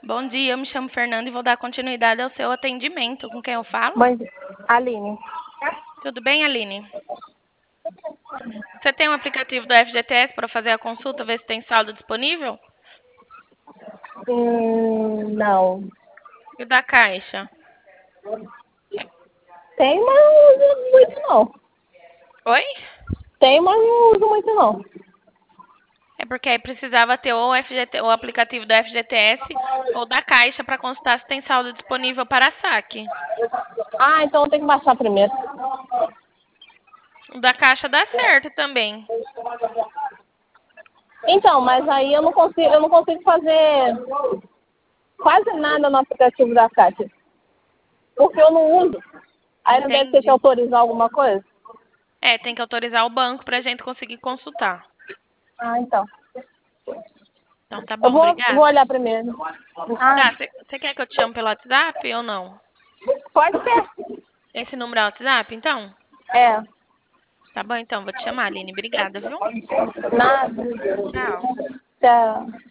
Bom dia, eu me chamo Fernanda e vou dar continuidade ao seu atendimento. Com quem eu falo? Bom dia. Aline. Tudo bem, Aline? Você tem um aplicativo do FGTS para fazer a consulta, ver se tem saldo disponível? Não. E o da Caixa? Tem, mas não uso muito não. Oi? Tem, mas não uso muito não. É porque aí precisava ter ou o aplicativo do FGTS ou da Caixa para consultar se tem saldo disponível para saque. Ah, então eu tenho que baixar primeiro. O da Caixa dá certo também. Então, mas aí eu não consigo fazer quase nada no aplicativo da Caixa. Porque eu não uso. Aí não deve ter que Entendi. autorizar alguma coisa? É, tem que autorizar o banco para a gente conseguir consultar. Ah, então. Então tá Eu bom, vou obrigada. olhar primeiro. Ah, Tá, você quer que eu te chame pelo WhatsApp ou não? pode ser. Esse número é o WhatsApp, então? É. Tá bom, então, vou te chamar, Aline. Obrigada, viu? Nada. Tchau. Tchau.